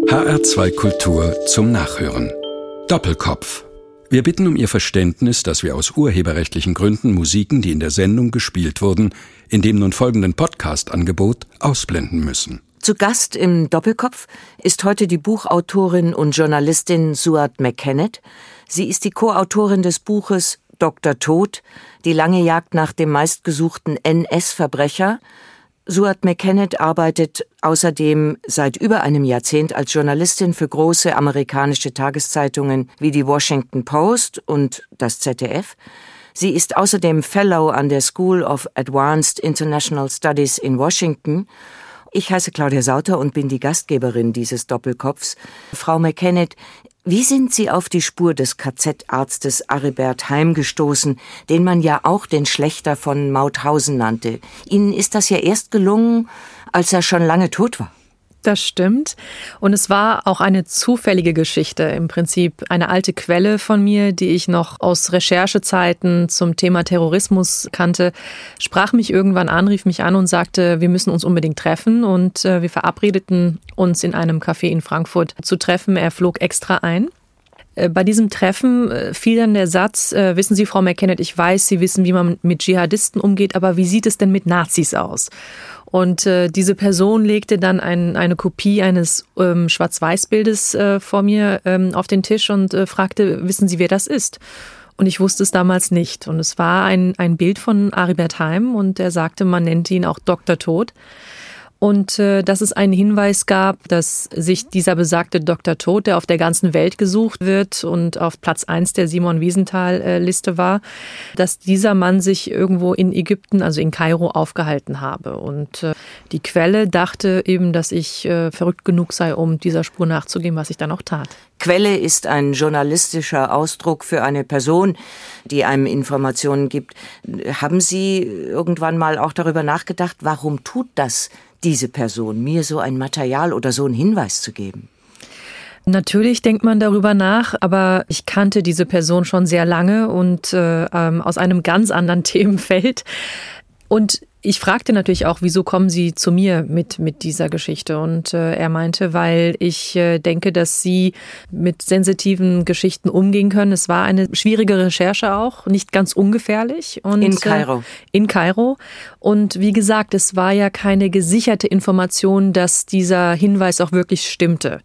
HR2 Kultur zum Nachhören. Doppelkopf. Wir bitten um Ihr Verständnis, dass wir aus urheberrechtlichen Gründen Musiken, die in der Sendung gespielt wurden, in dem nun folgenden Podcast-Angebot ausblenden müssen. Zu Gast im Doppelkopf ist heute die Buchautorin und Journalistin Suad McKennett. Sie ist die Co-Autorin des Buches Dr. Tod, die lange Jagd nach dem meistgesuchten NS-Verbrecher. Suad McKennett arbeitet außerdem seit über einem Jahrzehnt als Journalistin für große amerikanische Tageszeitungen wie die Washington Post und das ZDF. Sie ist außerdem Fellow an der School of Advanced International Studies in Washington. Ich heiße Claudia Sauter und bin die Gastgeberin dieses Doppelkopfs. Frau McKennett, wie sind Sie auf die Spur des KZ-Arztes Aribert Heim gestoßen, den man ja auch den Schlächter von Mauthausen nannte? Ihnen ist das ja erst gelungen, als er schon lange tot war. Das stimmt. Und es war auch eine zufällige Geschichte. Im Prinzip eine alte Quelle von mir, die ich noch aus Recherchezeiten zum Thema Terrorismus kannte, sprach mich irgendwann an, rief mich an und sagte, wir müssen uns unbedingt treffen. Und wir verabredeten uns in einem Café in Frankfurt zu treffen. Er flog extra ein. Bei diesem Treffen fiel dann der Satz, wissen Sie, Frau McKennett, ich weiß, Sie wissen, wie man mit Dschihadisten umgeht, aber wie sieht es denn mit Nazis aus? Und diese Person legte dann eine Kopie eines Schwarz-Weiß-Bildes vor mir auf den Tisch und fragte, wissen Sie, wer das ist? Und ich wusste es damals nicht. Und es war ein Bild von Aribert Heim und er sagte, man nennt ihn auch Dr. Tod. Und dass es einen Hinweis gab, dass sich dieser besagte Dr. Tod, der auf der ganzen Welt gesucht wird und auf Platz 1 der Simon-Wiesenthal-Liste war, dass dieser Mann sich irgendwo in Ägypten, also in Kairo, aufgehalten habe. Und die Quelle dachte eben, dass ich verrückt genug sei, um dieser Spur nachzugehen, was ich dann auch tat. Quelle ist ein journalistischer Ausdruck für eine Person, die einem Informationen gibt. Haben Sie irgendwann mal auch darüber nachgedacht, warum tut das diese Person, mir so ein Material oder so einen Hinweis zu geben? Natürlich denkt man darüber nach, aber ich kannte diese Person schon sehr lange und aus einem ganz anderen Themenfeld. Und ich fragte natürlich auch, wieso kommen Sie zu mir mit dieser Geschichte? Und er meinte, weil ich denke, dass Sie mit sensitiven Geschichten umgehen können. Es war eine schwierige Recherche auch, nicht ganz ungefährlich. Und, in Kairo. In Kairo. Und wie gesagt, es war ja keine gesicherte Information, dass dieser Hinweis auch wirklich stimmte.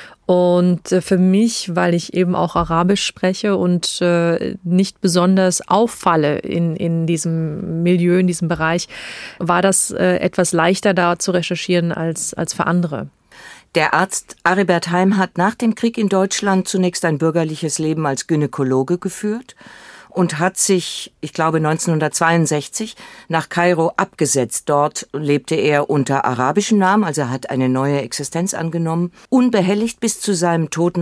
Und für mich, weil ich eben auch Arabisch spreche und nicht besonders auffalle in diesem Milieu, in diesem Bereich, war das etwas leichter da zu recherchieren als für andere. Der Arzt Aribert Heim hat nach dem Krieg in Deutschland zunächst ein bürgerliches Leben als Gynäkologe geführt und hat sich, ich glaube 1962, nach Kairo abgesetzt. Dort lebte er unter arabischen Namen, also er hat eine neue Existenz angenommen, unbehelligt bis zu seinem Tod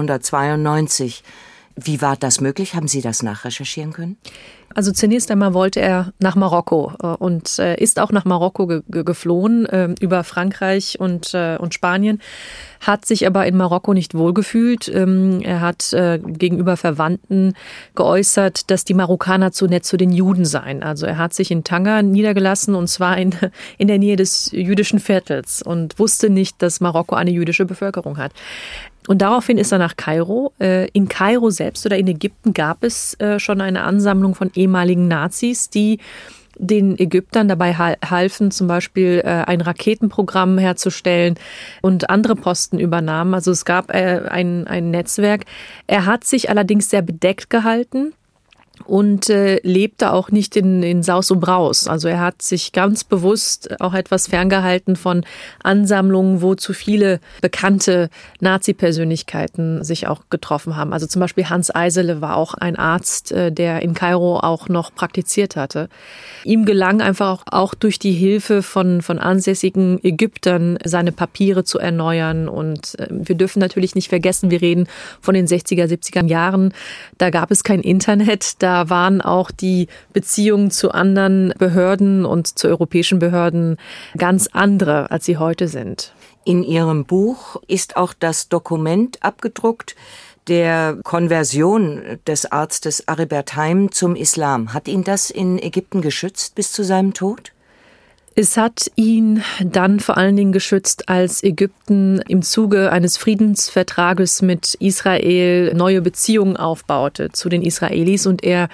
1992. Wie war das möglich? Haben Sie das nachrecherchieren können? Also zunächst einmal wollte er nach Marokko und ist auch nach Marokko geflohen, über Frankreich und Spanien, hat sich aber in Marokko nicht wohlgefühlt. Er hat gegenüber Verwandten geäußert, dass die Marokkaner zu nett zu den Juden seien. Also er hat sich in Tanger niedergelassen und zwar in der Nähe des jüdischen Viertels und wusste nicht, dass Marokko eine jüdische Bevölkerung hat. Und daraufhin ist er nach Kairo. In Kairo selbst oder in Ägypten gab es schon eine Ansammlung von ehemaligen Nazis, die den Ägyptern dabei halfen, zum Beispiel ein Raketenprogramm herzustellen und andere Posten übernahmen. Also es gab ein Netzwerk. Er hat sich allerdings sehr bedeckt gehalten und lebte auch nicht in Saus und Braus. Also er hat sich ganz bewusst auch etwas ferngehalten von Ansammlungen, wo zu viele bekannte Nazi-Persönlichkeiten sich auch getroffen haben. Also zum Beispiel Hans Eisele war auch ein Arzt, der in Kairo auch noch praktiziert hatte. Ihm gelang einfach auch durch die Hilfe von ansässigen Ägyptern seine Papiere zu erneuern. Und wir dürfen natürlich nicht vergessen, wir reden von den 60er, 70er Jahren. Da gab es kein Internet, da waren auch die Beziehungen zu anderen Behörden und zu europäischen Behörden ganz andere, als sie heute sind. In Ihrem Buch ist auch das Dokument abgedruckt der Konversion des Arztes Aribert Heim zum Islam. Hat ihn das in Ägypten geschützt bis zu seinem Tod? Es hat ihn dann vor allen Dingen geschützt, als Ägypten im Zuge eines Friedensvertrages mit Israel neue Beziehungen aufbaute zu den Israelis und er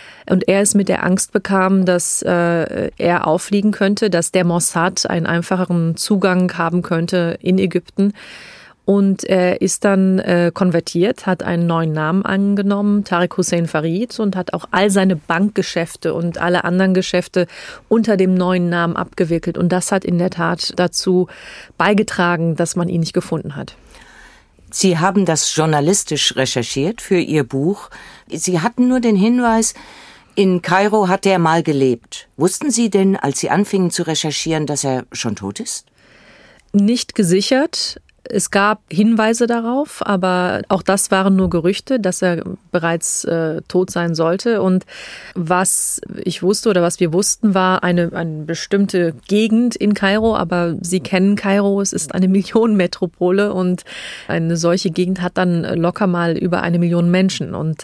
es mit der Angst bekam, dass er auffliegen könnte, dass der Mossad einen einfacheren Zugang haben könnte in Ägypten. Und er ist dann konvertiert, hat einen neuen Namen angenommen, Tariq Hussein Farid, und hat auch all seine Bankgeschäfte und alle anderen Geschäfte unter dem neuen Namen abgewickelt. Und das hat in der Tat dazu beigetragen, dass man ihn nicht gefunden hat. Sie haben das journalistisch recherchiert für Ihr Buch. Sie hatten nur den Hinweis, in Kairo hat er mal gelebt. Wussten Sie denn, als Sie anfingen zu recherchieren, dass er schon tot ist? Nicht gesichert. Es gab Hinweise darauf, aber auch das waren nur Gerüchte, dass er bereits tot sein sollte. Und was ich wusste oder was wir wussten, war eine bestimmte Gegend in Kairo. Aber Sie kennen Kairo, es ist eine Millionenmetropole und eine solche Gegend hat dann locker mal über 1 Million Menschen. Und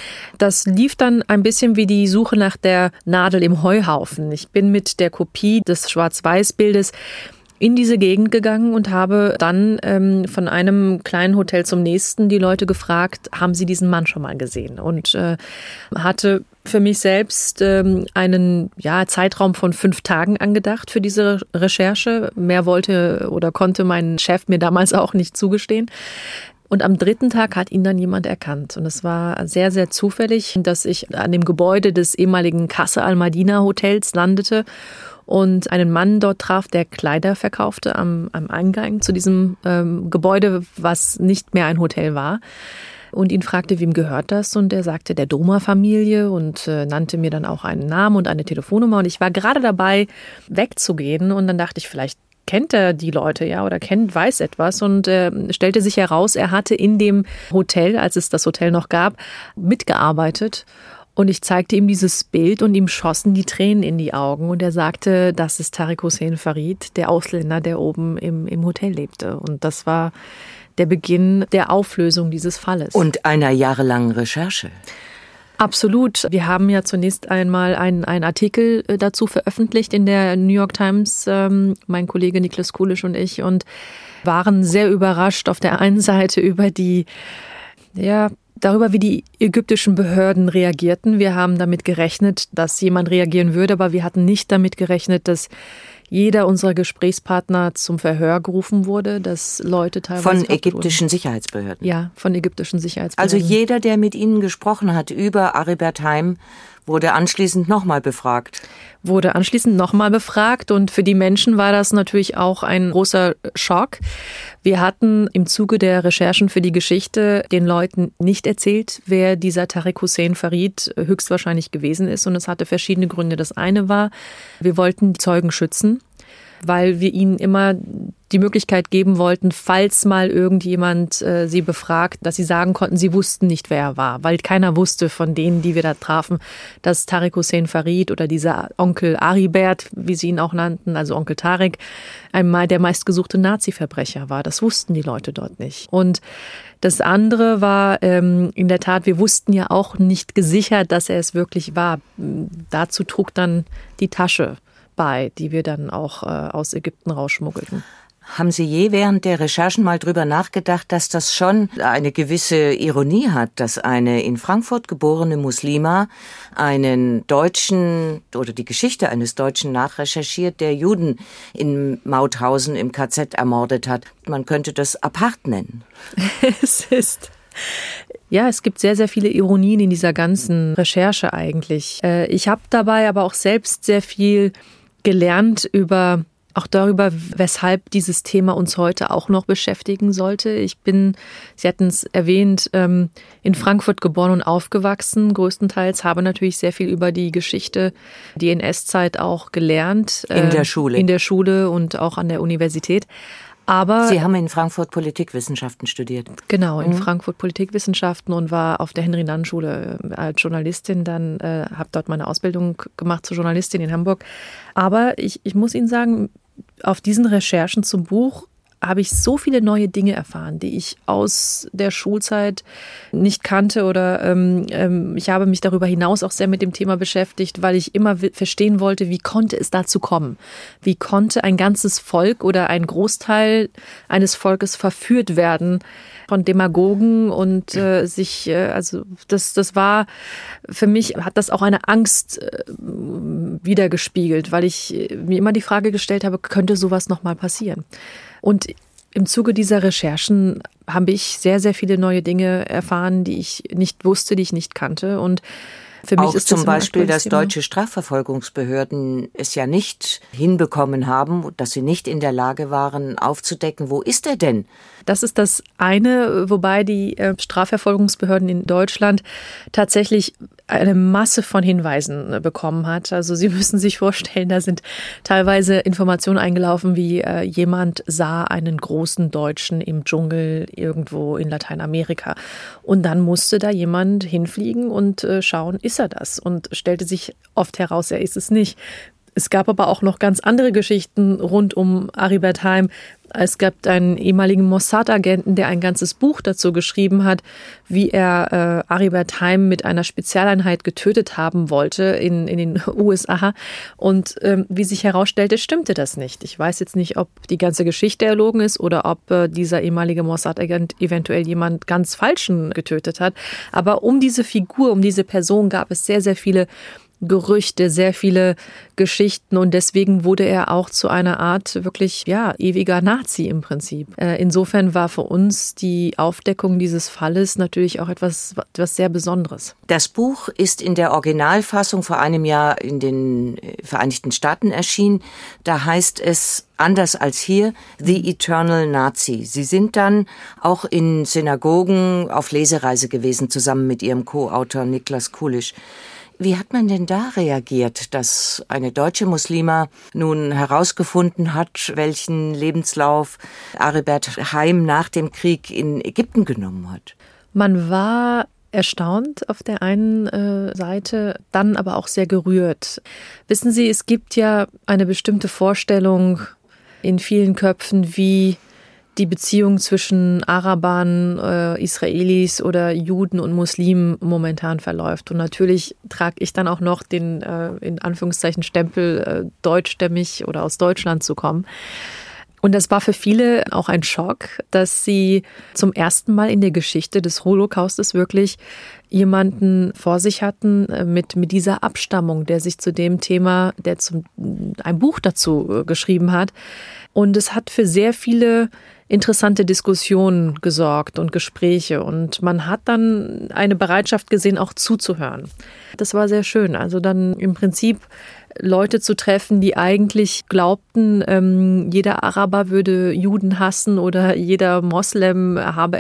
das lief dann ein bisschen wie die Suche nach der Nadel im Heuhaufen. Ich bin mit der Kopie des Schwarz-Weiß-Bildes in diese Gegend gegangen und habe dann von einem kleinen Hotel zum nächsten die Leute gefragt, haben Sie diesen Mann schon mal gesehen? Und hatte für mich selbst einen Zeitraum von 5 Tagen angedacht für diese Recherche. Mehr wollte oder konnte mein Chef mir damals auch nicht zugestehen. Und am 3. Tag hat ihn dann jemand erkannt. Und es war sehr, sehr zufällig, dass ich an dem Gebäude des ehemaligen Qasr al-Madina Hotels landete und einen Mann dort traf, der Kleider verkaufte am Eingang zu diesem Gebäude, was nicht mehr ein Hotel war. Und ihn fragte, wem gehört das? Und er sagte, der Doma-Familie und nannte mir dann auch einen Namen und eine Telefonnummer. Und ich war gerade dabei, wegzugehen. Und dann dachte ich, vielleicht kennt er die Leute, ja, oder weiß etwas. Und stellte sich heraus, er hatte in dem Hotel, als es das Hotel noch gab, mitgearbeitet. Und ich zeigte ihm dieses Bild und ihm schossen die Tränen in die Augen. Und er sagte, das ist Tariq Hussein Farid, der Ausländer, der oben im Hotel lebte. Und das war der Beginn der Auflösung dieses Falles. Und einer jahrelangen Recherche. Absolut. Wir haben ja zunächst einmal einen Artikel dazu veröffentlicht in der New York Times, mein Kollege Niklas Kulisch und ich, und waren sehr überrascht auf der einen Seite darüber, wie die ägyptischen Behörden reagierten. Wir haben damit gerechnet, dass jemand reagieren würde, aber wir hatten nicht damit gerechnet, dass jeder unserer Gesprächspartner zum Verhör gerufen wurde, dass Leute teilweise von ägyptischen Sicherheitsbehörden? Ja, von ägyptischen Sicherheitsbehörden. Also jeder, der mit Ihnen gesprochen hat über Aribert Haim, wurde anschließend nochmal befragt. Und für die Menschen war das natürlich auch ein großer Schock. Wir hatten im Zuge der Recherchen für die Geschichte den Leuten nicht erzählt, wer dieser Tariq Hussein Farid höchstwahrscheinlich gewesen ist. Und es hatte verschiedene Gründe. Das eine war, wir wollten die Zeugen schützen, weil wir ihnen immer die Möglichkeit geben wollten, falls mal irgendjemand sie befragt, dass sie sagen konnten, sie wussten nicht, wer er war. Weil keiner wusste von denen, die wir da trafen, dass Tariq Hussein Farid oder dieser Onkel Aribert, wie sie ihn auch nannten, also Onkel Tariq, einmal der meistgesuchte Nazi-Verbrecher war. Das wussten die Leute dort nicht. Und das andere war in der Tat, wir wussten ja auch nicht gesichert, dass er es wirklich war. Dazu trug dann die Tasche bei, die wir dann auch aus Ägypten rausschmuggelten. Haben Sie je während der Recherchen mal drüber nachgedacht, dass das schon eine gewisse Ironie hat, dass eine in Frankfurt geborene Muslima einen Deutschen oder die Geschichte eines Deutschen nachrecherchiert, der Juden in Mauthausen im KZ ermordet hat? Man könnte das Apart nennen. Es gibt sehr, sehr viele Ironien in dieser ganzen Recherche eigentlich. Ich habe dabei aber auch selbst sehr viel gelernt auch darüber, weshalb dieses Thema uns heute auch noch beschäftigen sollte. Sie hatten es erwähnt, in Frankfurt geboren und aufgewachsen, größtenteils, habe natürlich sehr viel über die Geschichte, die NS-Zeit auch gelernt. In der Schule. In der Schule und auch an der Universität. Aber Sie haben in Frankfurt Politikwissenschaften studiert. Genau, in Frankfurt Politikwissenschaften und war auf der Henry-Nannen-Schule als Journalistin. Dann habe dort meine Ausbildung gemacht zur Journalistin in Hamburg. Aber ich muss Ihnen sagen, auf diesen Recherchen zum Buch habe ich so viele neue Dinge erfahren, die ich aus der Schulzeit nicht kannte oder ich habe mich darüber hinaus auch sehr mit dem Thema beschäftigt, weil ich immer verstehen wollte, wie konnte es dazu kommen? Wie konnte ein ganzes Volk oder ein Großteil eines Volkes verführt werden von Demagogen und das war für mich, hat das auch eine Angst widergespiegelt, weil ich mir immer die Frage gestellt habe, könnte sowas nochmal passieren? Und im Zuge dieser Recherchen habe ich sehr, sehr viele neue Dinge erfahren, die ich nicht wusste, die ich nicht kannte. Und für mich auch ist zum Beispiel, dass deutsche Strafverfolgungsbehörden es ja nicht hinbekommen haben, dass sie nicht in der Lage waren, aufzudecken, wo ist er denn? Das ist das eine, wobei die Strafverfolgungsbehörden in Deutschland tatsächlich eine Masse von Hinweisen bekommen hat. Also Sie müssen sich vorstellen, da sind teilweise Informationen eingelaufen, wie jemand sah einen großen Deutschen im Dschungel irgendwo in Lateinamerika. Und dann musste da jemand hinfliegen und schauen, ist er das? Und stellte sich oft heraus, er ist es nicht. Es gab aber auch noch ganz andere Geschichten rund um Aribert Haim. Es gab einen ehemaligen Mossad-Agenten, der ein ganzes Buch dazu geschrieben hat, wie er Aribert Haim mit einer Spezialeinheit getötet haben wollte in den USA. Und wie sich herausstellte, stimmte das nicht. Ich weiß jetzt nicht, ob die ganze Geschichte erlogen ist oder ob dieser ehemalige Mossad-Agent eventuell jemand ganz Falschen getötet hat. Aber um diese Figur, um diese Person gab es sehr, sehr viele Gerüchte, sehr viele Geschichten und deswegen wurde er auch zu einer Art wirklich, ewiger Nazi im Prinzip. Insofern war für uns die Aufdeckung dieses Falles natürlich auch etwas sehr Besonderes. Das Buch ist in der Originalfassung vor einem Jahr in den Vereinigten Staaten erschienen. Da heißt es anders als hier, The Eternal Nazi. Sie sind dann auch in Synagogen auf Lesereise gewesen, zusammen mit Ihrem Co-Autor Niklas Kulisch. Wie hat man denn da reagiert, dass eine deutsche Muslima nun herausgefunden hat, welchen Lebenslauf Aribert Haim nach dem Krieg in Ägypten genommen hat? Man war erstaunt auf der einen Seite, dann aber auch sehr gerührt. Wissen Sie, es gibt ja eine bestimmte Vorstellung in vielen Köpfen, wie die Beziehung zwischen Arabern, Israelis oder Juden und Muslimen momentan verläuft. Und natürlich trage ich dann auch noch den, in Anführungszeichen, Stempel, deutschstämmig oder aus Deutschland zu kommen. Und das war für viele auch ein Schock, dass sie zum ersten Mal in der Geschichte des Holocaustes wirklich jemanden vor sich hatten mit dieser Abstammung, der sich zu dem Thema, ein Buch dazu geschrieben hat. Und es hat für sehr viele interessante Diskussionen gesorgt und Gespräche. Und man hat dann eine Bereitschaft gesehen, auch zuzuhören. Das war sehr schön. Also dann im Prinzip Leute zu treffen, die eigentlich glaubten, jeder Araber würde Juden hassen oder jeder Moslem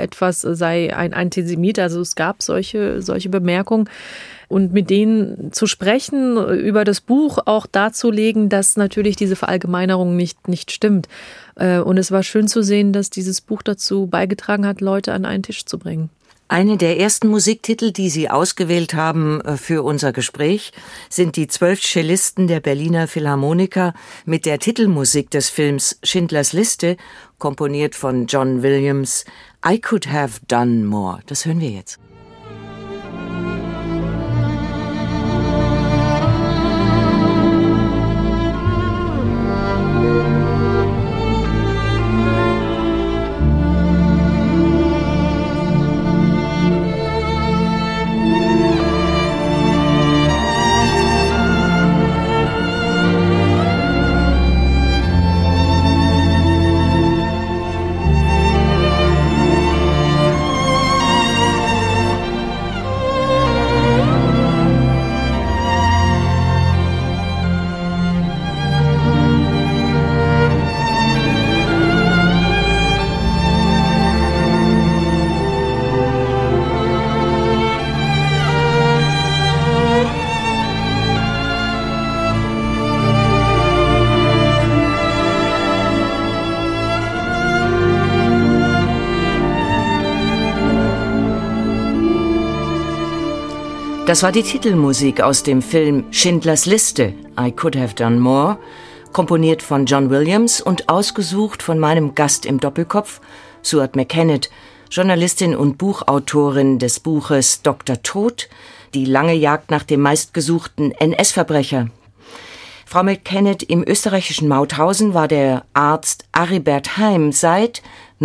sei ein Antisemit. Also es gab solche Bemerkungen. Und mit denen zu sprechen, über das Buch auch darzulegen, dass natürlich diese Verallgemeinerung nicht stimmt. Und es war schön zu sehen, dass dieses Buch dazu beigetragen hat, Leute an einen Tisch zu bringen. Eine der ersten Musiktitel, die Sie ausgewählt haben für unser Gespräch, sind die 12 Cellisten der Berliner Philharmoniker mit der Titelmusik des Films Schindlers Liste, komponiert von John Williams, I Could Have Done More. Das hören wir jetzt. Das war die Titelmusik aus dem Film Schindlers Liste, I Could Have Done More. komponiert von John Williams und ausgesucht von meinem Gast im Doppelkopf, Suart McKennitt, Journalistin und Buchautorin des Buches Dr. Tod, die lange Jagd nach dem meistgesuchten NS-Verbrecher. Frau McKennitt, im österreichischen Mauthausen war der Arzt Aribert Heim seit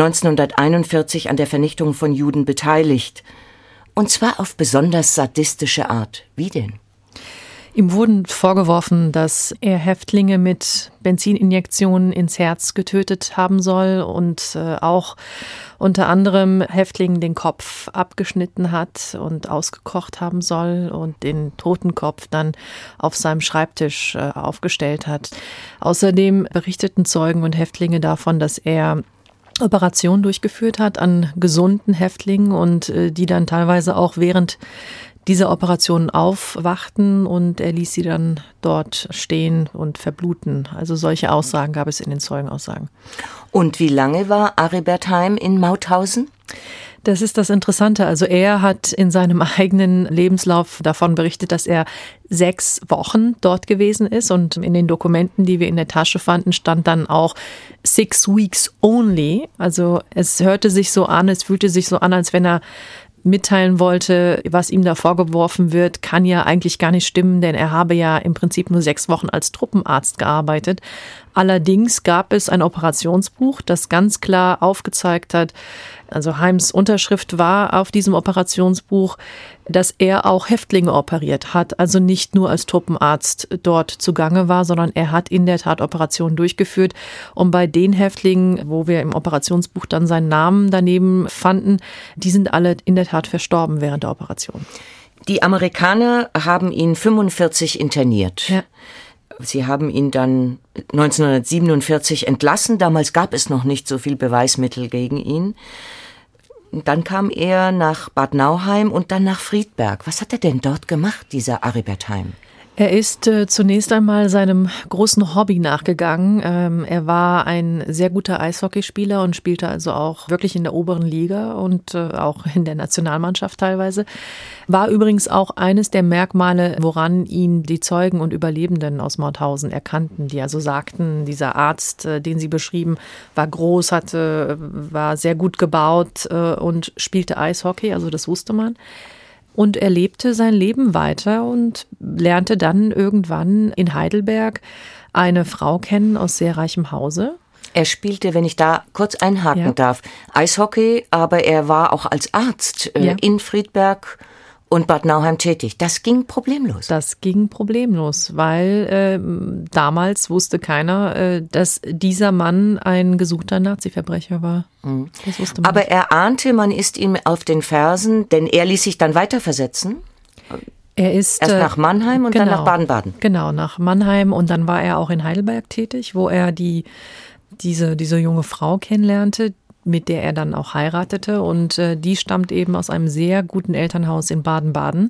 1941 an der Vernichtung von Juden beteiligt. Und zwar auf besonders sadistische Art. Wie denn? Ihm wurden vorgeworfen, dass er Häftlinge mit Benzininjektionen ins Herz getötet haben soll und auch unter anderem Häftlingen den Kopf abgeschnitten hat und ausgekocht haben soll und den Totenkopf dann auf seinem Schreibtisch aufgestellt hat. Außerdem berichteten Zeugen und Häftlinge davon, dass er Operationen durchgeführt hat an gesunden Häftlingen und die dann teilweise auch während dieser Operationen aufwachten und er ließ sie dann dort stehen und verbluten. Also solche Aussagen gab es in den Zeugenaussagen. Und wie lange war Aribert Heim in Mauthausen? Das ist das Interessante. Also er hat in seinem eigenen Lebenslauf davon berichtet, dass er 6 Wochen dort gewesen ist. Und in den Dokumenten, die wir in der Tasche fanden, stand dann auch 6 weeks only. Also es hörte sich so an, es fühlte sich so an, als wenn er mitteilen wollte, was ihm da vorgeworfen wird, kann ja eigentlich gar nicht stimmen, denn er habe ja im Prinzip nur 6 Wochen als Truppenarzt gearbeitet. Allerdings gab es ein Operationsbuch, das ganz klar aufgezeigt hat, also Heims Unterschrift war auf diesem Operationsbuch, dass er auch Häftlinge operiert hat, also nicht nur als Truppenarzt dort zugange war, sondern er hat in der Tat Operationen durchgeführt. Und bei den Häftlingen, wo wir im Operationsbuch dann seinen Namen daneben fanden, die sind alle in der Tat verstorben während der Operation. Die Amerikaner haben ihn 45 interniert. Ja. Sie haben ihn dann 1947 entlassen. Damals gab es noch nicht so viel Beweismittel gegen ihn. Dann kam er nach Bad Nauheim und dann nach Friedberg. Was hat er denn dort gemacht, dieser Aribert Heim? Er ist zunächst einmal seinem großen Hobby nachgegangen. Er war ein sehr guter Eishockeyspieler und spielte also auch wirklich in der oberen Liga und auch in der Nationalmannschaft teilweise. War übrigens auch eines der Merkmale, woran ihn die Zeugen und Überlebenden aus Mauthausen erkannten, die also sagten, dieser Arzt, den sie beschrieben, war groß, war sehr gut gebaut und spielte Eishockey, also das wusste man. Und er lebte sein Leben weiter und lernte dann irgendwann in Heidelberg eine Frau kennen aus sehr reichem Hause. Er spielte, wenn ich da kurz einhaken darf, Eishockey, aber er war auch als Arzt in Friedberg und Bad Nauheim tätig. Das ging problemlos. Das ging problemlos, weil damals wusste keiner, dass dieser Mann ein gesuchter Nazi-Verbrecher war. Das wusste man Aber nicht. er ahnte, man ist ihm auf den Fersen, denn er ließ sich dann weiterversetzen. Er ist erst nach Mannheim und dann nach Baden-Baden. Genau, nach Mannheim und dann war er auch in Heidelberg tätig, wo er diese junge Frau kennenlernte, mit der er dann auch heiratete. Und die stammt eben aus einem sehr guten Elternhaus in Baden-Baden.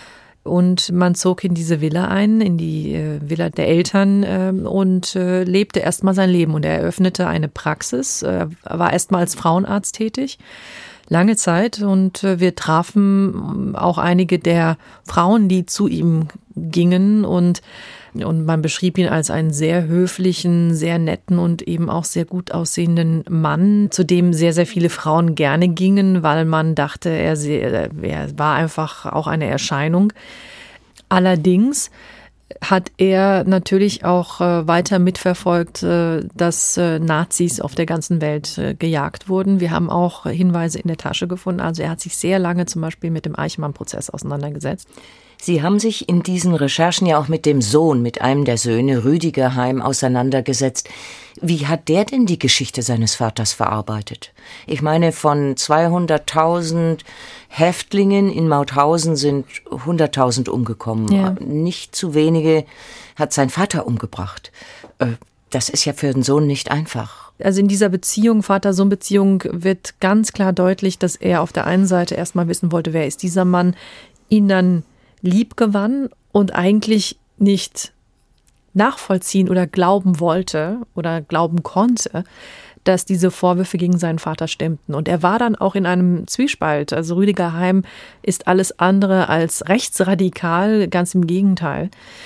Und man zog in diese Villa ein, in die Villa der Eltern und lebte erstmal sein Leben. Und er eröffnete eine Praxis, war erstmal als Frauenarzt tätig, lange Zeit. Und wir trafen auch einige der Frauen, die zu ihm gingen und man beschrieb ihn als einen sehr höflichen, sehr netten und eben auch sehr gut aussehenden Mann, zu dem sehr, sehr viele Frauen gerne gingen, weil man dachte, er war einfach auch eine Erscheinung. Allerdings hat er natürlich auch weiter mitverfolgt, dass Nazis auf der ganzen Welt gejagt wurden. Wir haben auch Hinweise in der Tasche gefunden. Also er hat sich sehr lange zum Beispiel mit dem Eichmann-Prozess auseinandergesetzt. Sie haben sich in diesen Recherchen ja auch mit dem Sohn, mit einem der Söhne, Rüdiger Heim, auseinandergesetzt. Wie hat der denn die Geschichte seines Vaters verarbeitet? Ich meine, von 200.000 Häftlingen in Mauthausen sind 100.000 umgekommen. Ja. Nicht zu wenige hat sein Vater umgebracht. Das ist ja für den Sohn nicht einfach. Also in dieser Beziehung, Vater-Sohn-Beziehung, wird ganz klar deutlich, dass er auf der einen Seite erstmal wissen wollte, wer ist dieser Mann, ihn dann lieb gewann und eigentlich nicht nachvollziehen oder glauben wollte oder glauben konnte, dass diese Vorwürfe gegen seinen Vater stimmten. Und er war dann auch in einem Zwiespalt. Also Rüdiger Heim ist alles andere als rechtsradikal, ganz im Gegenteil.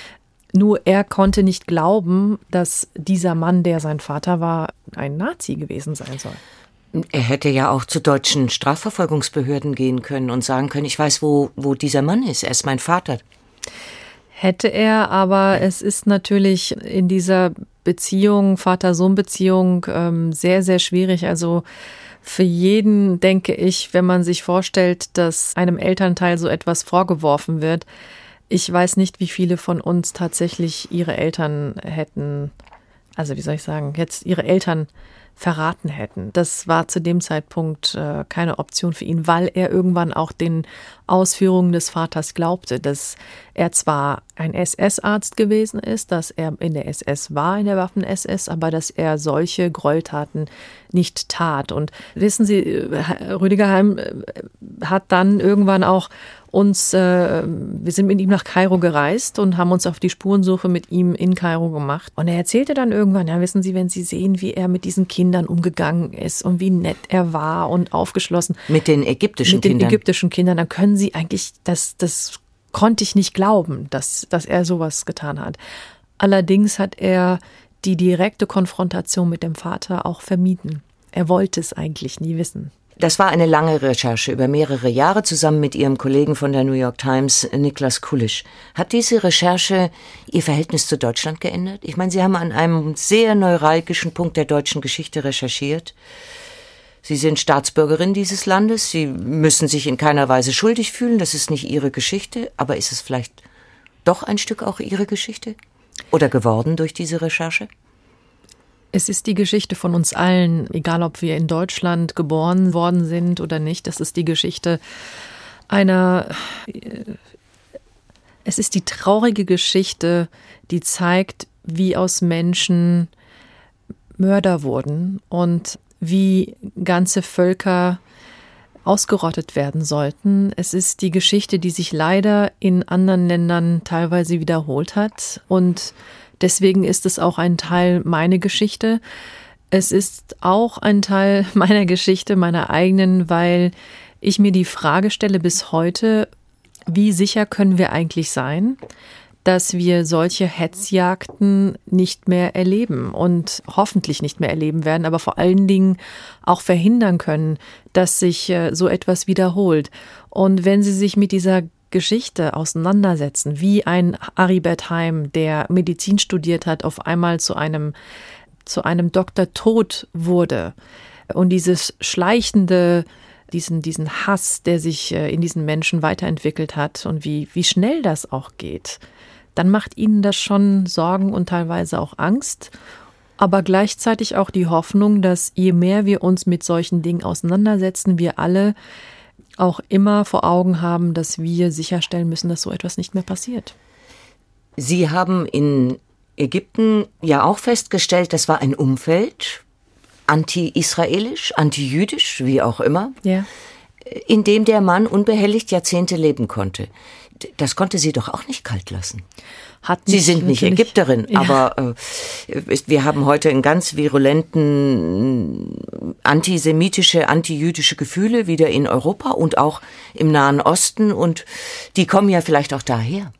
Nur er konnte nicht glauben, dass dieser Mann, der sein Vater war, ein Nazi gewesen sein soll. Er hätte ja auch zu deutschen Strafverfolgungsbehörden gehen können und sagen können, ich weiß, wo dieser Mann ist, er ist mein Vater. Hätte er, aber es ist natürlich in dieser Beziehung, Vater-Sohn-Beziehung, sehr, sehr schwierig. Also für jeden, denke ich, wenn man sich vorstellt, dass einem Elternteil so etwas vorgeworfen wird. Ich weiß nicht, wie viele von uns tatsächlich ihre Eltern hätten, also wie soll ich sagen, jetzt ihre Eltern verraten hätten. Das war zu dem Zeitpunkt keine Option für ihn, weil er irgendwann auch den Ausführungen des Vaters glaubte, dass er zwar ein SS-Arzt gewesen ist, dass er in der SS war, in der Waffen-SS, aber dass er solche Gräueltaten nicht tat. Und wissen Sie, Rüdiger Heim hat dann irgendwann auch wir sind mit ihm nach Kairo gereist und haben uns auf die Spurensuche mit ihm in Kairo gemacht. Und er erzählte dann irgendwann, ja, wissen Sie, wenn Sie sehen, wie er mit diesen Kindern umgegangen ist und wie nett er war und aufgeschlossen. Mit den ägyptischen Kindern? Mit den ägyptischen Kindern, dann können Sie eigentlich, das konnte ich nicht glauben, dass er sowas getan hat. Allerdings hat er die direkte Konfrontation mit dem Vater auch vermieden. Er wollte es eigentlich nie wissen. Das war eine lange Recherche über mehrere Jahre zusammen mit Ihrem Kollegen von der New York Times, Niklas Kulisch. Hat diese Recherche Ihr Verhältnis zu Deutschland geändert? Ich meine, Sie haben an einem sehr neuralgischen Punkt der deutschen Geschichte recherchiert. Sie sind Staatsbürgerin dieses Landes. Sie müssen sich in keiner Weise schuldig fühlen. Das ist nicht Ihre Geschichte. Aber ist es vielleicht doch ein Stück auch Ihre Geschichte? Oder geworden durch diese Recherche? Es ist die Geschichte von uns allen, egal ob wir in Deutschland geboren worden sind oder nicht. Das ist die Geschichte es ist die traurige Geschichte, die zeigt, wie aus Menschen Mörder wurden und wie ganze Völker ausgerottet werden sollten. Es ist die Geschichte, die sich leider in anderen Ländern teilweise wiederholt hat und deswegen ist es auch ein Teil meiner Geschichte. Es ist auch ein Teil meiner Geschichte, meiner eigenen, weil ich mir die Frage stelle bis heute, wie sicher können wir eigentlich sein, dass wir solche Hetzjagden nicht mehr erleben und hoffentlich nicht mehr erleben werden, aber vor allen Dingen auch verhindern können, dass sich so etwas wiederholt. Und wenn Sie sich mit dieser Geschichte auseinandersetzen, wie ein Aribert Heim, der Medizin studiert hat, auf einmal zu einem Dr. Tod wurde und dieses schleichende, diesen Hass, der sich in diesen Menschen weiterentwickelt hat und wie schnell das auch geht, dann macht ihnen das schon Sorgen und teilweise auch Angst, aber gleichzeitig auch die Hoffnung, dass je mehr wir uns mit solchen Dingen auseinandersetzen, wir alle auch immer vor Augen haben, dass wir sicherstellen müssen, dass so etwas nicht mehr passiert. Sie haben in Ägypten ja auch festgestellt, das war ein Umfeld, anti-israelisch, anti-jüdisch, wie auch immer, ja, in dem der Mann unbehelligt Jahrzehnte leben konnte. Das konnte Sie doch auch nicht kalt lassen. Sie sind nicht Ägypterin, ja. Aber wir haben heute in ganz virulenten antisemitische, antijüdische Gefühle wieder in Europa und auch im Nahen Osten und die kommen ja vielleicht auch daher.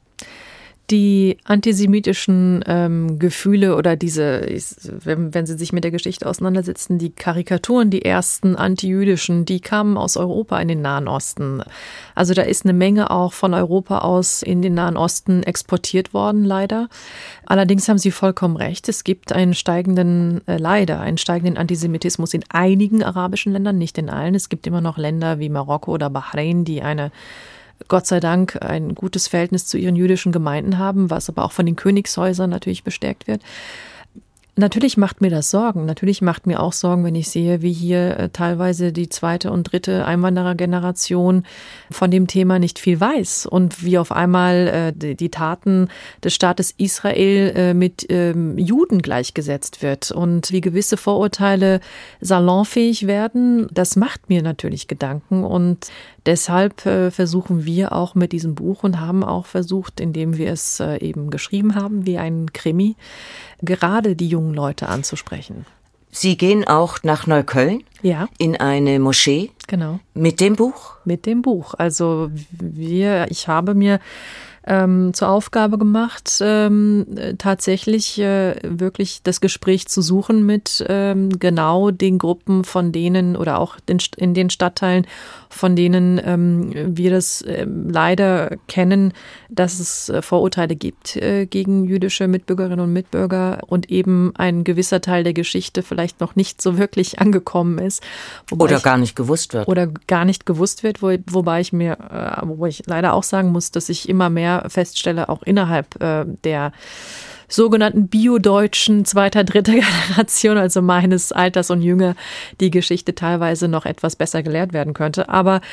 Die antisemitischen Gefühle oder wenn Sie sich mit der Geschichte auseinandersetzen, die Karikaturen, die ersten antijüdischen, die kamen aus Europa in den Nahen Osten. Also da ist eine Menge auch von Europa aus in den Nahen Osten exportiert worden, leider. Allerdings haben Sie vollkommen recht, es gibt einen steigenden Antisemitismus in einigen arabischen Ländern, nicht in allen. Es gibt immer noch Länder wie Marokko oder Bahrain, die Gott sei Dank ein gutes Verhältnis zu ihren jüdischen Gemeinden haben, was aber auch von den Königshäusern natürlich bestärkt wird. Natürlich macht mir das Sorgen. Natürlich macht mir auch Sorgen, wenn ich sehe, wie hier teilweise die zweite und dritte Einwanderergeneration von dem Thema nicht viel weiß und wie auf einmal die Taten des Staates Israel mit Juden gleichgesetzt wird und wie gewisse Vorurteile salonfähig werden. Das macht mir natürlich Gedanken und deshalb versuchen wir auch mit diesem Buch und haben auch versucht, indem wir es eben geschrieben haben, wie ein Krimi, gerade die jungen Leute anzusprechen. Sie gehen auch nach Neukölln? Ja. In eine Moschee? Genau. Mit dem Buch? Mit dem Buch. Also ich habe mir zur Aufgabe gemacht, tatsächlich wirklich das Gespräch zu suchen mit genau den Gruppen, von denen oder auch in den Stadtteilen, von denen wir das leider kennen, dass es Vorurteile gibt gegen jüdische Mitbürgerinnen und Mitbürger und eben ein gewisser Teil der Geschichte vielleicht noch nicht so wirklich angekommen ist. Oder gar nicht gewusst wird. Oder gar nicht gewusst wird, wo ich leider auch sagen muss, dass ich immer mehr feststelle, auch innerhalb der sogenannten Bio-Deutschen zweiter, dritter Generation, also meines Alters und jünger, die Geschichte teilweise noch etwas besser gelehrt werden könnte. Aber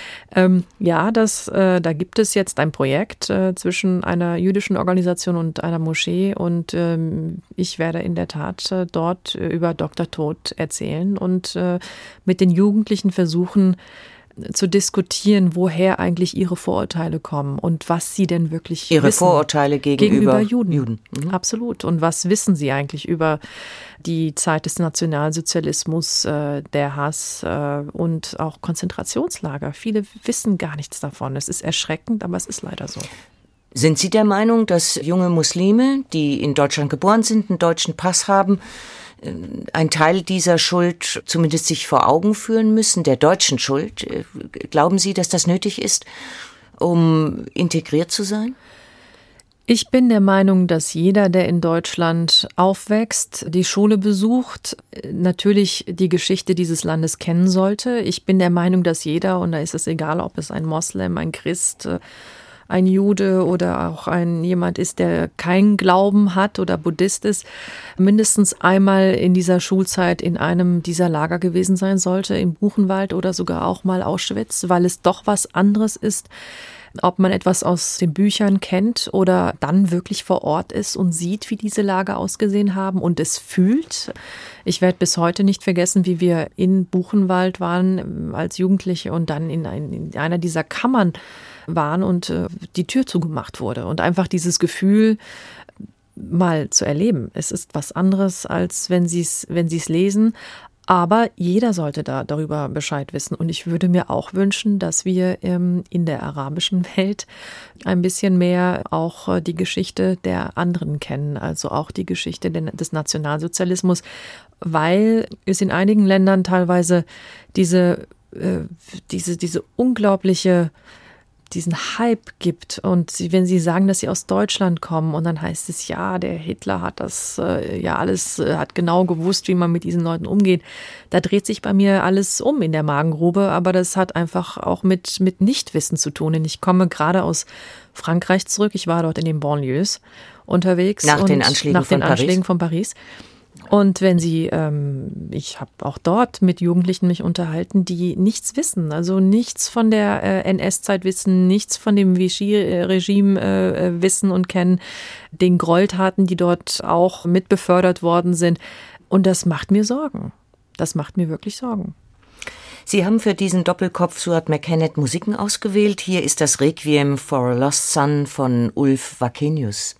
da gibt es jetzt ein Projekt zwischen einer jüdischen Organisation und einer Moschee und ich werde in der Tat dort über Dr. Tod erzählen und mit den Jugendlichen versuchen, zu diskutieren, woher eigentlich ihre Vorurteile kommen und was sie denn wirklich ihre wissen. Vorurteile gegenüber Juden. Mhm. Absolut. Und was wissen sie eigentlich über die Zeit des Nationalsozialismus, der Hass und auch Konzentrationslager? Viele wissen gar nichts davon. Es ist erschreckend, aber es ist leider so. Sind Sie der Meinung, dass junge Muslime, die in Deutschland geboren sind, einen deutschen Pass haben, ein Teil dieser Schuld zumindest sich vor Augen führen müssen, der deutschen Schuld? Glauben Sie, dass das nötig ist, um integriert zu sein? Ich bin der Meinung, dass jeder, der in Deutschland aufwächst, die Schule besucht, natürlich die Geschichte dieses Landes kennen sollte. Ich bin der Meinung, dass jeder, und da ist es egal, ob es ein Moslem, ein Christ, ein Jude oder auch jemand ist, der keinen Glauben hat oder Buddhist ist, mindestens einmal in dieser Schulzeit in einem dieser Lager gewesen sein sollte, im Buchenwald oder sogar auch mal Auschwitz, weil es doch was anderes ist, ob man etwas aus den Büchern kennt oder dann wirklich vor Ort ist und sieht, wie diese Lager ausgesehen haben und es fühlt. Ich werde bis heute nicht vergessen, wie wir in Buchenwald waren als Jugendliche und dann in einer dieser Kammern waren und die Tür zugemacht wurde und einfach dieses Gefühl mal zu erleben. Es ist was anderes, als wenn Sie es lesen. Aber jeder sollte darüber Bescheid wissen. Und ich würde mir auch wünschen, dass wir in der arabischen Welt ein bisschen mehr auch die Geschichte der anderen kennen. Also auch die Geschichte des Nationalsozialismus, weil es in einigen Ländern teilweise diese unglaubliche diesen Hype gibt und wenn sie sagen, dass sie aus Deutschland kommen und dann heißt es, ja, der Hitler hat das alles, hat genau gewusst, wie man mit diesen Leuten umgeht. Da dreht sich bei mir alles um in der Magengrube, aber das hat einfach auch mit Nichtwissen zu tun. Und ich komme gerade aus Frankreich zurück. Ich war dort in den Banlieues unterwegs. Nach den Anschlägen von Paris. Und wenn Sie, ich habe auch dort mit Jugendlichen mich unterhalten, die nichts wissen, also nichts von der NS-Zeit wissen, nichts von dem Vichy-Regime wissen und kennen, den Gräueltaten, die dort auch mit befördert worden sind. Und das macht mir Sorgen. Das macht mir wirklich Sorgen. Sie haben für diesen Doppelkopf Suat McKennet Musiken ausgewählt. Hier ist das Requiem for a Lost Son von Ulf Wakenius.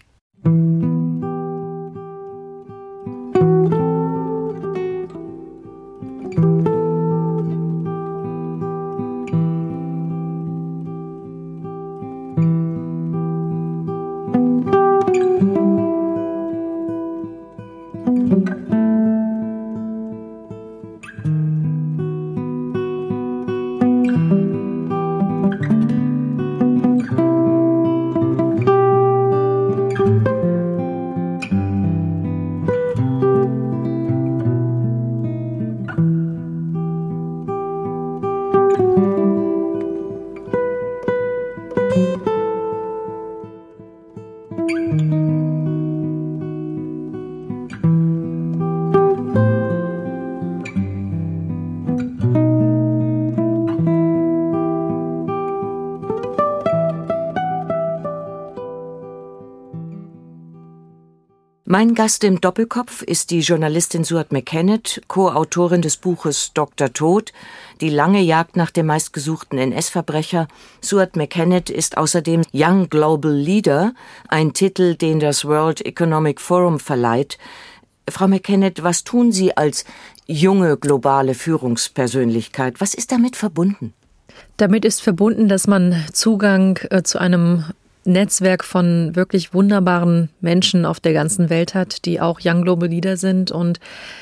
Mein Gast im Doppelkopf ist die Journalistin Suat McKennet, Co-Autorin des Buches Dr. Tod, die lange Jagd nach dem meistgesuchten NS-Verbrecher. Suat McKennet ist außerdem Young Global Leader, ein Titel, den das World Economic Forum verleiht. Frau McKennet, was tun Sie als junge globale Führungspersönlichkeit? Was ist damit verbunden? Damit ist verbunden, dass man Zugang zu einem Netzwerk von wirklich wunderbaren Menschen auf der ganzen Welt hat, die auch Young Global Leader sind und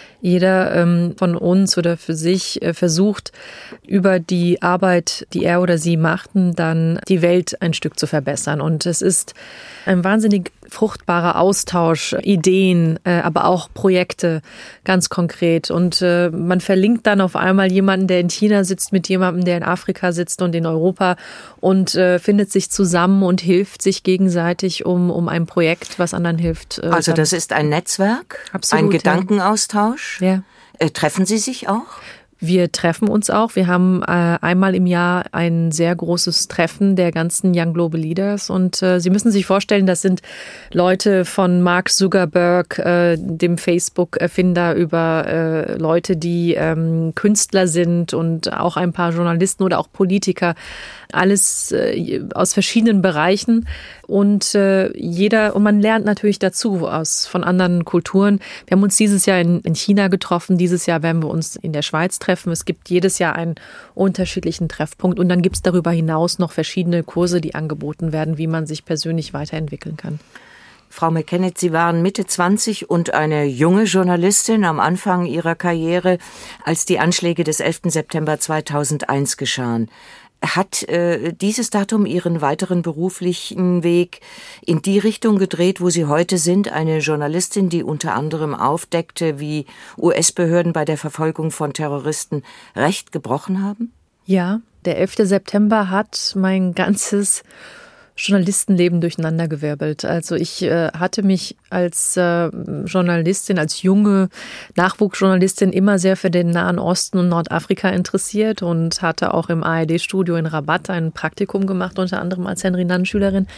jeder von uns oder für sich versucht, über die Arbeit, die er oder sie machten, dann die Welt ein Stück zu verbessern. Und es ist ein wahnsinnig fruchtbarer Austausch, Ideen, aber auch Projekte, ganz konkret. Und man verlinkt dann auf einmal jemanden, der in China sitzt, mit jemandem, der in Afrika sitzt und in Europa und findet sich zusammen und hilft sich gegenseitig um ein Projekt, was anderen hilft. Also das ist ein Netzwerk, absolut, ein Gedankenaustausch. Ja. Treffen Sie sich auch? Wir treffen uns auch. Wir haben einmal im Jahr ein sehr großes Treffen der ganzen Young Global Leaders. Und Sie müssen sich vorstellen, das sind Leute von Mark Zuckerberg, dem Facebook-Erfinder, über Leute, die Künstler sind und auch ein paar Journalisten oder auch Politiker. Alles aus verschiedenen Bereichen. Und und man lernt natürlich dazu von anderen Kulturen. Wir haben uns dieses Jahr in China getroffen. Dieses Jahr werden wir uns in der Schweiz treffen. Es gibt jedes Jahr einen unterschiedlichen Treffpunkt. Und dann gibt es darüber hinaus noch verschiedene Kurse, die angeboten werden, wie man sich persönlich weiterentwickeln kann. Frau McKennett, Sie waren Mitte 20 und eine junge Journalistin am Anfang Ihrer Karriere, als die Anschläge des 11. September 2001 geschahen. Hat dieses Datum Ihren weiteren beruflichen Weg in die Richtung gedreht, wo Sie heute sind? Eine Journalistin, die unter anderem aufdeckte, wie US-Behörden bei der Verfolgung von Terroristen Recht gebrochen haben? Ja, der 11. September hat mein ganzes Journalistenleben durcheinandergewirbelt. Also ich hatte mich als Journalistin, als junge Nachwuchsjournalistin immer sehr für den Nahen Osten und Nordafrika interessiert und hatte auch im ARD-Studio in Rabat ein Praktikum gemacht, unter anderem als Henry-Nannen-Schülerin.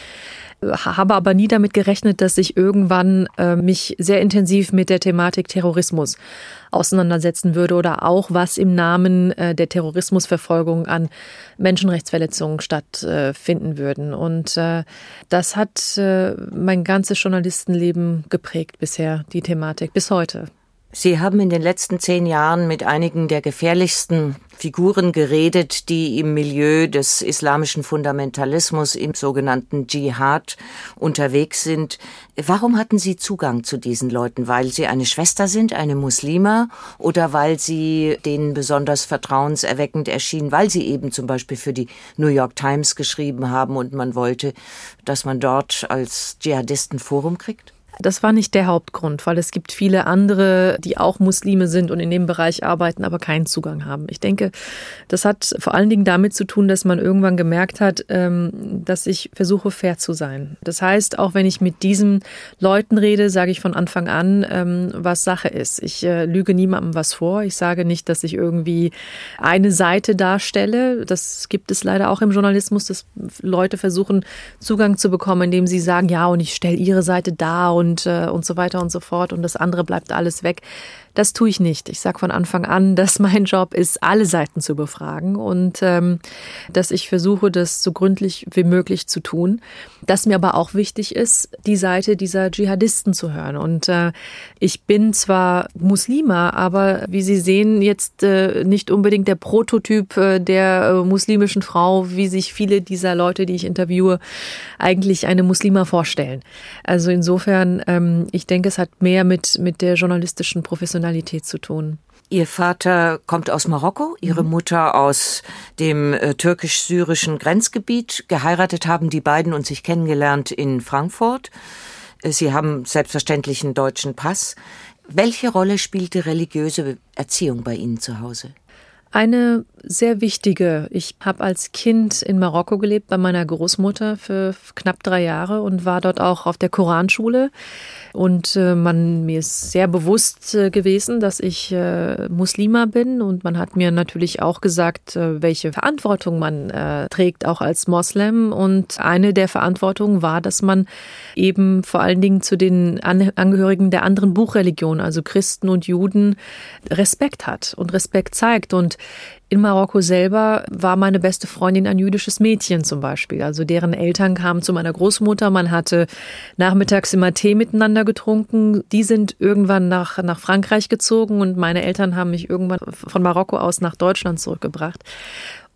Habe aber nie damit gerechnet, dass ich irgendwann mich sehr intensiv mit der Thematik Terrorismus auseinandersetzen würde oder auch, was im Namen der Terrorismusverfolgung an Menschenrechtsverletzungen stattfinden würden. Und das hat mein ganzes Journalistenleben geprägt bisher, die Thematik, bis heute. Sie haben in den letzten 10 Jahren mit einigen der gefährlichsten Figuren geredet, die im Milieu des islamischen Fundamentalismus, im sogenannten Dschihad, unterwegs sind. Warum hatten Sie Zugang zu diesen Leuten? Weil Sie eine Schwester sind, eine Muslima, oder weil Sie denen besonders vertrauenserweckend erschienen, weil Sie eben zum Beispiel für die New York Times geschrieben haben und man wollte, dass man dort als Dschihadisten Forum kriegt? Das war nicht der Hauptgrund, weil es gibt viele andere, die auch Muslime sind und in dem Bereich arbeiten, aber keinen Zugang haben. Ich denke, das hat vor allen Dingen damit zu tun, dass man irgendwann gemerkt hat, dass ich versuche, fair zu sein. Das heißt, auch wenn ich mit diesen Leuten rede, sage ich von Anfang an, was Sache ist. Ich lüge niemandem was vor. Ich sage nicht, dass ich irgendwie eine Seite darstelle. Das gibt es leider auch im Journalismus, dass Leute versuchen, Zugang zu bekommen, indem sie sagen, ja, und ich stelle ihre Seite dar und so weiter und so fort und das andere bleibt alles weg. Das tue ich nicht. Ich sage von Anfang an, dass mein Job ist, alle Seiten zu befragen und dass ich versuche, das so gründlich wie möglich zu tun. Dass mir aber auch wichtig ist, die Seite dieser Dschihadisten zu hören. Und ich bin zwar Muslima, aber wie Sie sehen, jetzt nicht unbedingt der Prototyp der muslimischen Frau, wie sich viele dieser Leute, die ich interviewe, eigentlich eine Muslima vorstellen. Also insofern, ich denke, es hat mehr mit der journalistischen Professionalität zu tun. Ihr Vater kommt aus Marokko, Ihre Mutter aus dem türkisch-syrischen Grenzgebiet. Geheiratet haben die beiden und sich kennengelernt in Frankfurt. Sie haben selbstverständlich einen deutschen Pass. Welche Rolle spielte religiöse Erziehung bei Ihnen zu Hause? Eine sehr wichtige. Ich habe als Kind in Marokko gelebt, bei meiner Großmutter für knapp 3 Jahre und war dort auch auf der Koranschule. Und mir ist sehr bewusst gewesen, dass ich Muslima bin. Und man hat mir natürlich auch gesagt, welche Verantwortung man trägt, auch als Moslem. Und eine der Verantwortungen war, dass man eben vor allen Dingen zu den Angehörigen der anderen Buchreligion, also Christen und Juden, Respekt hat und Respekt zeigt. Und in Marokko selber war meine beste Freundin ein jüdisches Mädchen zum Beispiel. Also deren Eltern kamen zu meiner Großmutter. Man hatte nachmittags immer Tee miteinander getrunken. Die sind irgendwann nach Frankreich gezogen und meine Eltern haben mich irgendwann von Marokko aus nach Deutschland zurückgebracht.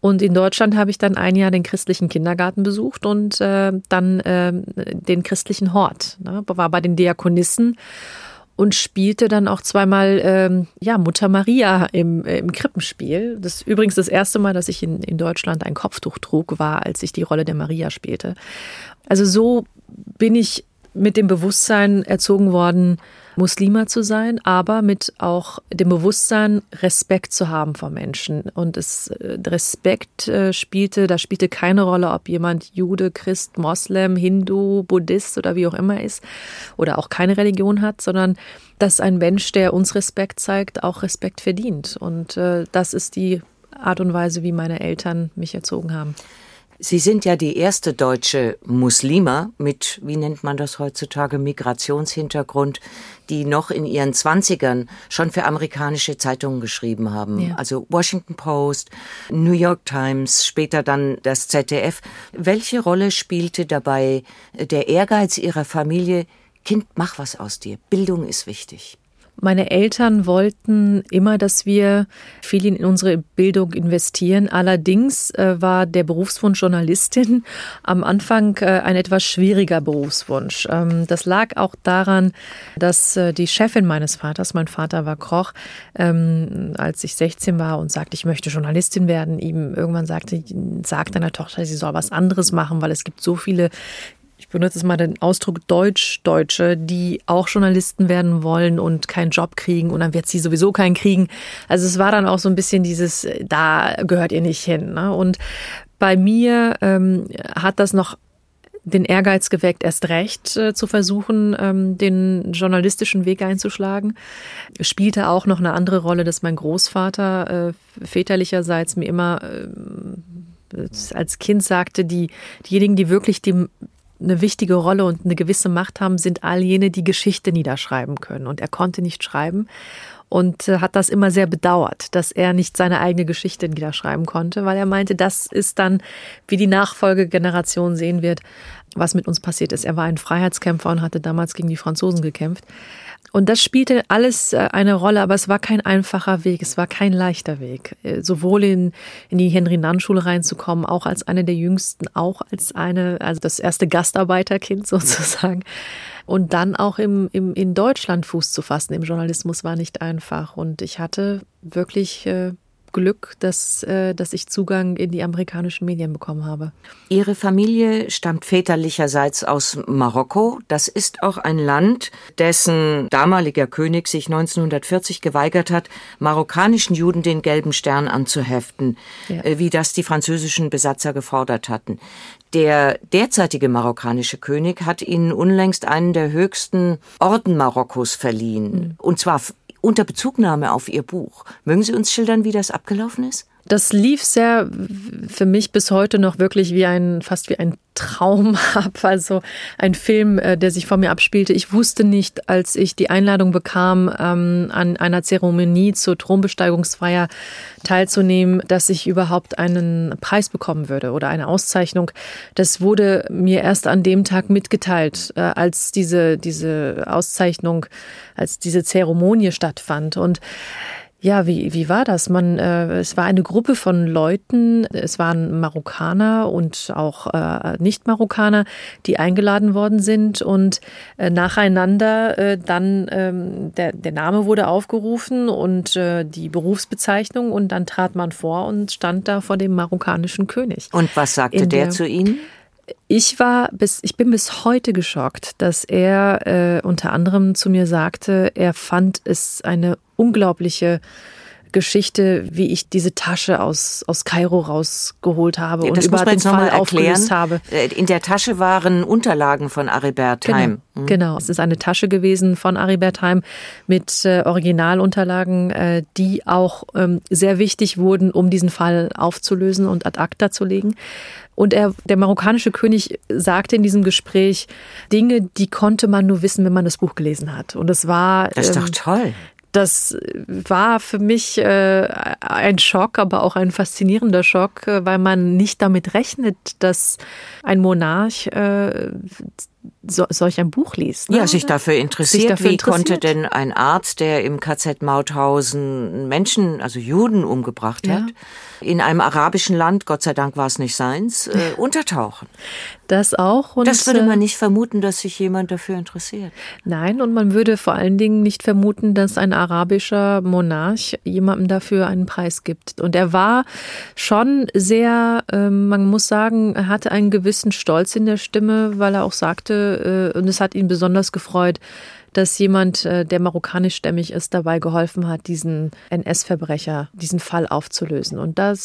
Und in Deutschland habe ich dann ein Jahr den christlichen Kindergarten besucht und dann den christlichen Hort. Ne? War bei den Diakonissen und spielte dann auch zweimal Mutter Maria im Krippenspiel. Das ist übrigens das erste Mal, dass ich in Deutschland ein Kopftuch trug, war, als ich die Rolle der Maria spielte. Also so bin ich mit dem Bewusstsein erzogen worden, Muslima zu sein, aber mit auch dem Bewusstsein, Respekt zu haben vor Menschen. Und Respekt spielte keine Rolle, ob jemand Jude, Christ, Moslem, Hindu, Buddhist oder wie auch immer ist oder auch keine Religion hat, sondern dass ein Mensch, der uns Respekt zeigt, auch Respekt verdient. Und das ist die Art und Weise, wie meine Eltern mich erzogen haben. Sie sind ja die erste deutsche Muslima mit, wie nennt man das heutzutage, Migrationshintergrund, die noch in ihren 20ern schon für amerikanische Zeitungen geschrieben haben. Ja. Also Washington Post, New York Times, später dann das ZDF. Welche Rolle spielte dabei der Ehrgeiz Ihrer Familie? Kind, mach was aus dir. Bildung ist wichtig. Meine Eltern wollten immer, dass wir viel in unsere Bildung investieren. Allerdings war der Berufswunsch Journalistin am Anfang ein etwas schwieriger Berufswunsch. Das lag auch daran, dass die Chefin meines Vaters, mein Vater war Koch, als ich 16 war und sagte, ich möchte Journalistin werden, ihm irgendwann sagt deiner Tochter, sie soll was anderes machen, weil es gibt so viele, ich benutze jetzt mal den Ausdruck Deutsche, die auch Journalisten werden wollen und keinen Job kriegen und dann wird sie sowieso keinen kriegen. Also es war dann auch so ein bisschen dieses, da gehört ihr nicht hin. Ne? Und bei mir hat das noch den Ehrgeiz geweckt, erst recht zu versuchen, den journalistischen Weg einzuschlagen. Es spielte auch noch eine andere Rolle, dass mein Großvater väterlicherseits mir immer als Kind sagte, diejenigen, die wirklich eine wichtige Rolle und eine gewisse Macht haben, sind all jene, die Geschichte niederschreiben können. Und er konnte nicht schreiben und hat das immer sehr bedauert, dass er nicht seine eigene Geschichte niederschreiben konnte, weil er meinte, das ist dann, wie die Nachfolgegeneration sehen wird, was mit uns passiert ist. Er war ein Freiheitskämpfer und hatte damals gegen die Franzosen gekämpft. Und das spielte alles eine Rolle, aber es war kein einfacher Weg, es war kein leichter Weg. Sowohl in die Henry-Nannen-Schule reinzukommen, auch als eine der Jüngsten, auch also das erste Gastarbeiterkind sozusagen. Und dann auch in Deutschland Fuß zu fassen im Journalismus war nicht einfach. Und ich hatte wirklich Glück, dass ich Zugang in die amerikanischen Medien bekommen habe. Ihre Familie stammt väterlicherseits aus Marokko. Das ist auch ein Land, dessen damaliger König sich 1940 geweigert hat, marokkanischen Juden den gelben Stern anzuheften, wie das die französischen Besatzer gefordert hatten. Der derzeitige marokkanische König hat ihnen unlängst einen der höchsten Orden Marokkos verliehen. Und zwar unter Bezugnahme auf Ihr Buch. Mögen Sie uns schildern, wie das abgelaufen ist? Das lief sehr für mich bis heute noch wirklich fast wie ein Traum ab. Also ein Film, der sich vor mir abspielte. Ich wusste nicht, als ich die Einladung bekam, an einer Zeremonie zur Thronbesteigungsfeier teilzunehmen, dass ich überhaupt einen Preis bekommen würde oder eine Auszeichnung. Das wurde mir erst an dem Tag mitgeteilt, als diese Auszeichnung, als diese Zeremonie stattfand. Und ja, wie war das? Es war eine Gruppe von Leuten, es waren Marokkaner und auch Nicht-Marokkaner, die eingeladen worden sind und nacheinander dann der Name wurde aufgerufen und die Berufsbezeichnung und dann trat man vor und stand da vor dem marokkanischen König. Und was sagte der zu Ihnen? Ich bin bis heute geschockt, dass er unter anderem zu mir sagte, er fand es eine unglaubliche Geschichte, wie ich diese Tasche aus Kairo rausgeholt habe und über den Fall aufgelöst habe. In der Tasche waren Unterlagen von Aribert Heim. Genau, es ist eine Tasche gewesen von Aribert Heim mit Originalunterlagen, die auch sehr wichtig wurden, um diesen Fall aufzulösen und ad acta zu legen. Und der marokkanische König sagte in diesem Gespräch Dinge, die konnte man nur wissen, wenn man das Buch gelesen hat. Und das war... Das ist doch toll. Das war für mich ein Schock, aber auch ein faszinierender Schock, weil man nicht damit rechnet, dass ein Monarch solch ein Buch liest. Ne? Ja, sich dafür interessiert. Wie konnte denn ein Arzt, der im KZ Mauthausen Menschen, also Juden umgebracht hat, in einem arabischen Land, Gott sei Dank war es nicht seins, untertauchen? Das auch. Und das würde man nicht vermuten, dass sich jemand dafür interessiert. Nein, und man würde vor allen Dingen nicht vermuten, dass ein arabischer Monarch jemandem dafür einen Preis gibt. Und er war schon sehr, man muss sagen, er hatte einen gewissen Stolz in der Stimme, weil er auch sagte, und es hat ihn besonders gefreut, dass jemand, der marokkanischstämmig ist, dabei geholfen hat, diesen NS-Verbrecher, diesen Fall aufzulösen. Und da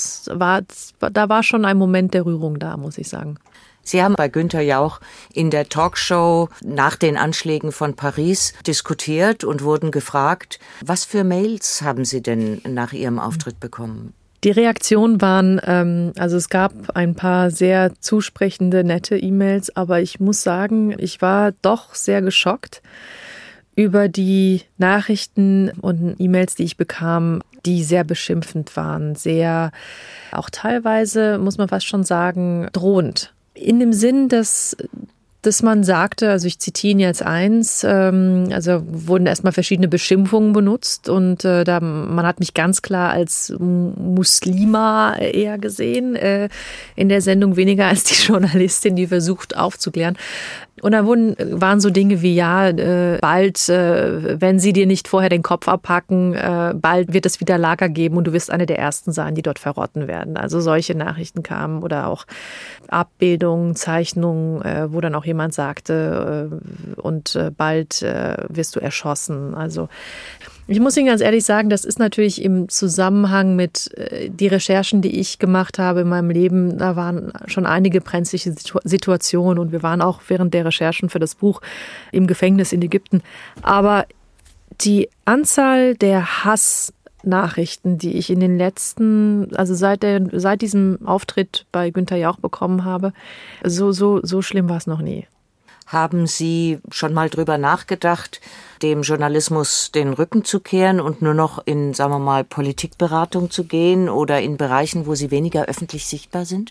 war schon ein Moment der Rührung da, muss ich sagen. Sie haben bei Günther Jauch in der Talkshow nach den Anschlägen von Paris diskutiert und wurden gefragt, was für Mails haben Sie denn nach Ihrem Auftritt bekommen? Die Reaktionen waren, also es gab ein paar sehr zusprechende, nette E-Mails, aber ich muss sagen, ich war doch sehr geschockt über die Nachrichten und E-Mails, die ich bekam, die sehr beschimpfend waren, sehr, auch teilweise, muss man fast schon sagen, drohend. In dem Sinn, dass man sagte, also ich zitiere ihn jetzt also wurden erstmal verschiedene Beschimpfungen benutzt und man hat mich ganz klar als Muslima eher gesehen, in der Sendung weniger als die Journalistin, die versucht aufzuklären. Und da waren so Dinge wie, bald, wenn sie dir nicht vorher den Kopf abhacken, bald wird es wieder Lager geben und du wirst eine der Ersten sein, die dort verrotten werden. Also solche Nachrichten kamen oder auch Abbildungen, Zeichnungen, wo dann auch jemand sagte, bald wirst du erschossen. Also ich muss Ihnen ganz ehrlich sagen, das ist natürlich im Zusammenhang mit die Recherchen, die ich gemacht habe in meinem Leben, da waren schon einige brenzliche Situationen und wir waren auch während der Recherchen für das Buch im Gefängnis in Ägypten. Aber die Anzahl der Hassnachrichten, die ich in den letzten, also seit diesem Auftritt bei Günther Jauch bekommen habe, so schlimm war es noch nie. Haben Sie schon mal drüber nachgedacht, dem Journalismus den Rücken zu kehren und nur noch in, sagen wir mal, Politikberatung zu gehen oder in Bereichen, wo Sie weniger öffentlich sichtbar sind?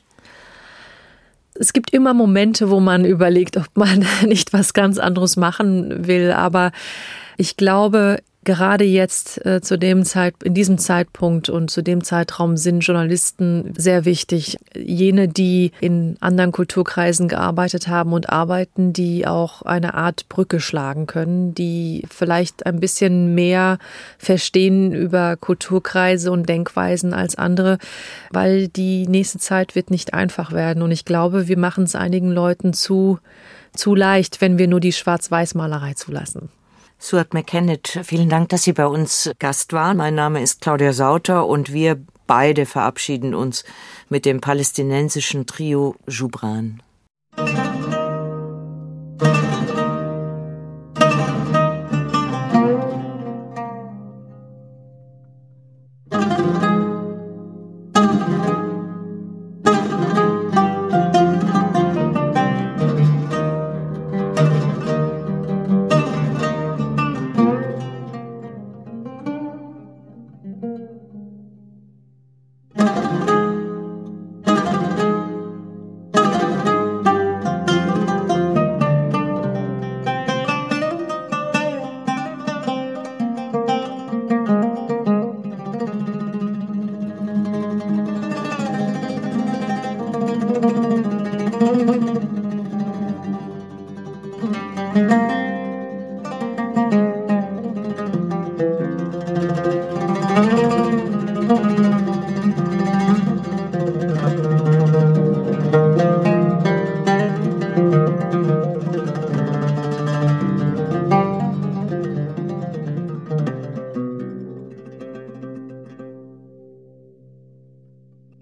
Es gibt immer Momente, wo man überlegt, ob man nicht was ganz anderes machen will. Aber ich glaube, gerade jetzt in diesem Zeitpunkt und zu dem Zeitraum sind Journalisten sehr wichtig. Jene, die in anderen Kulturkreisen gearbeitet haben und arbeiten, die auch eine Art Brücke schlagen können, die vielleicht ein bisschen mehr verstehen über Kulturkreise und Denkweisen als andere, weil die nächste Zeit wird nicht einfach werden. Und ich glaube, wir machen es einigen Leuten zu leicht, wenn wir nur die Schwarz-Weiß-Malerei zulassen. Suad Mekenneth, vielen Dank, dass Sie bei uns Gast waren. Mein Name ist Claudia Sauter und wir beide verabschieden uns mit dem palästinensischen Trio Joubran.